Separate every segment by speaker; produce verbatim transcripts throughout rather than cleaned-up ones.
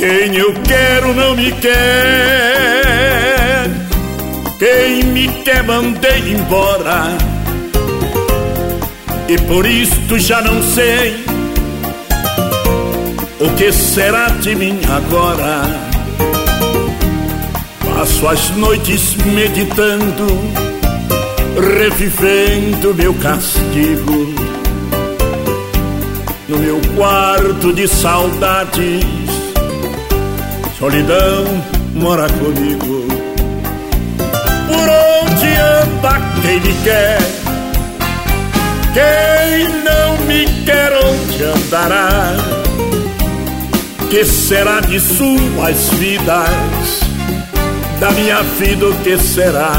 Speaker 1: Quem eu quero não me quer, quem me quer mandei embora, e por isto já não sei o que será de mim agora. Passo as noites meditando, revivendo meu castigo. No meu quarto de saudades, solidão mora comigo. Por onde anda quem me quer, quem não me quer onde andará? Que será de suas vidas, da minha vida o que será?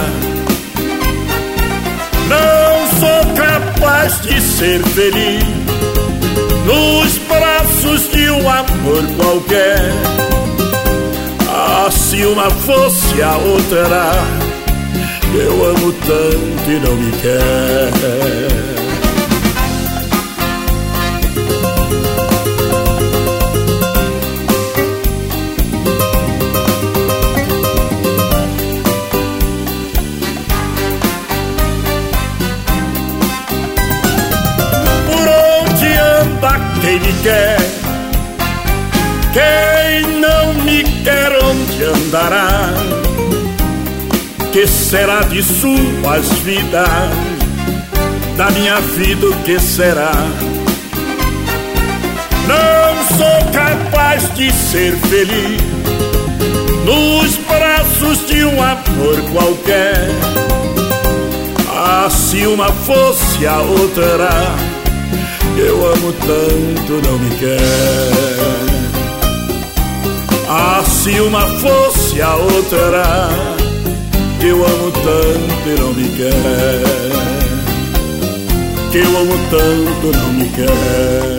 Speaker 1: Não sou capaz de ser feliz nos braços de um amor qualquer. Ah, se uma fosse a outra, eu amo tanto e não me quer. Quem me quer, quem não me quer onde andará? Que será de suas vidas, da minha vida o que será? Não sou capaz de ser feliz nos braços de um amor qualquer. Ah, se uma fosse a outra, eu amo tanto, não me quer. Ah, se uma fosse a outra, eu amo tanto e não me quer. Que eu amo tanto, não me quer.